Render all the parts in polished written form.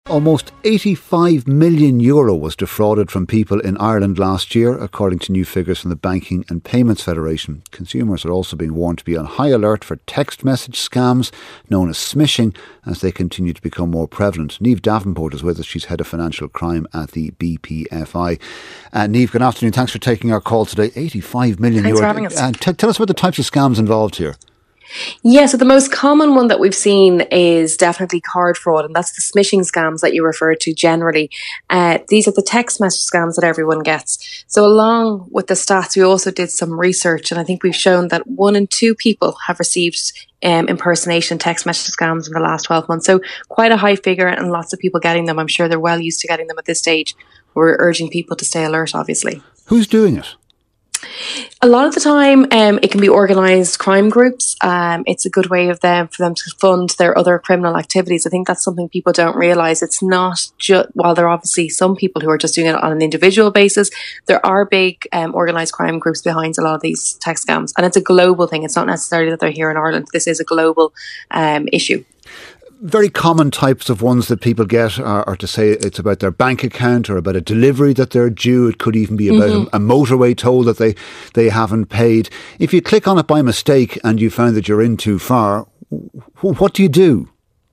Almost €85 million was defrauded from people in Ireland last year, according to new figures from the Banking and Payments Federation. Consumers are also being warned to be on high alert for text message scams, known as smishing, as they continue to become more prevalent. Niamh Davenport is with us. She's head of financial crime at the BPFI. Niamh, good afternoon. Thanks for taking our call today. €85 million. Thanks for having us. Tell us about the types of scams involved here. Yeah, so the most common one that we've seen is definitely card fraud, and that's the smishing scams that you referred to generally. These are the text message scams that everyone gets. So along with the stats, we also did some research, and I think we've shown that 1 in 2 people have received impersonation text message scams in the last 12 months. So quite a high figure, and lots of people getting them. I'm sure they're well used to getting them at this stage. We're urging people to stay alert, obviously. Who's doing it? A lot of the time, it can be organised crime groups. It's a good way for them to fund their other criminal activities. I think that's something people don't realise. It's not just, while there are obviously some people who are just doing it on an individual basis, there are big organised crime groups behind a lot of these text scams. And it's a global thing. It's not necessarily that they're here in Ireland. This is a global issue. Very common types of ones that people get are to say it's about their bank account or about a delivery that they're due. It could even be about a motorway toll that they haven't paid. If you click on it by mistake and you found that you're in too far, what do you do?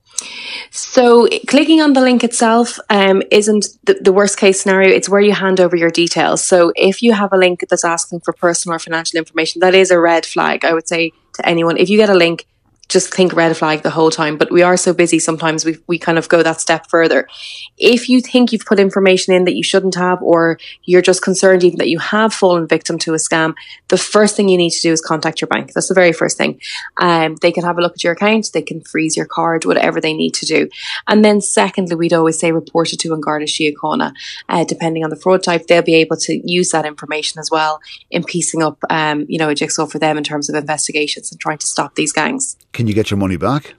So clicking on the link itself isn't the worst case scenario. It's where you hand over your details. So if you have a link that's asking for personal or financial information, that is a red flag, I would say to anyone. If you get a link, just think red flag the whole time. But we are so busy sometimes we kind of go that step further. If you think you've put information in that you shouldn't have, or you're just concerned even that you have fallen victim to a scam, the first thing you need to do is contact your bank. That's the very first thing. They can have a look at your account, they can freeze your card, whatever they need to do. And then secondly, we'd always say report it to An Garda Síochána. Depending on the fraud type, they'll be able to use that information as well in piecing up a jigsaw for them in terms of investigations and trying to stop these gangs. Can you get your money back?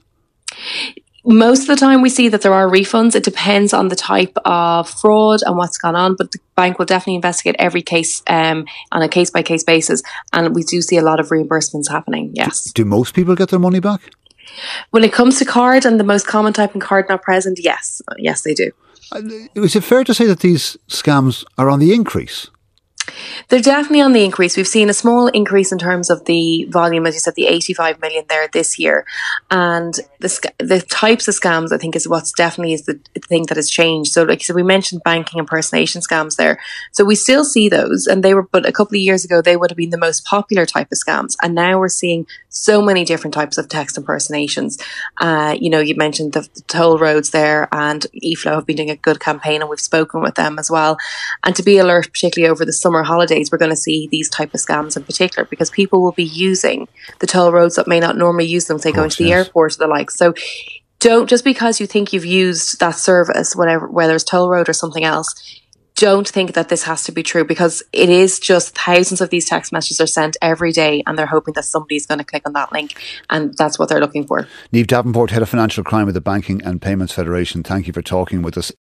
Most of the time we see that there are refunds. It depends on the type of fraud and what's gone on, but the bank will definitely investigate every case on a case-by-case basis, and we do see a lot of reimbursements happening, yes. Do most people get their money back? When it comes to card and the most common type in card not present, yes. Yes, they do. Is it fair to say that these scams are on the increase? They're definitely on the increase. We've seen a small increase in terms of the volume, as you said, the 85 million there this year. And the types of scams, I think, is what's definitely is the thing that has changed. So like you said, we mentioned banking impersonation scams there. So we still see those, and but a couple of years ago, they would have been the most popular type of scams. And now we're seeing so many different types of text impersonations. You mentioned the toll roads there, and eFlow have been doing a good campaign, and we've spoken with them as well. And to be alert, particularly over the summer holidays, we're going to see these type of scams in particular, because people will be using the toll roads that may not normally use them, say going to the airport or the like. So don't, just because you think you've used that service, whether it's toll road or something else, don't think that this has to be true, because it is just thousands of these text messages are sent every day, and they're hoping that somebody's going to click on that link, and that's what they're looking for. Niamh Davenport, head of financial crime at the Banking and Payments Federation, thank you for talking with us.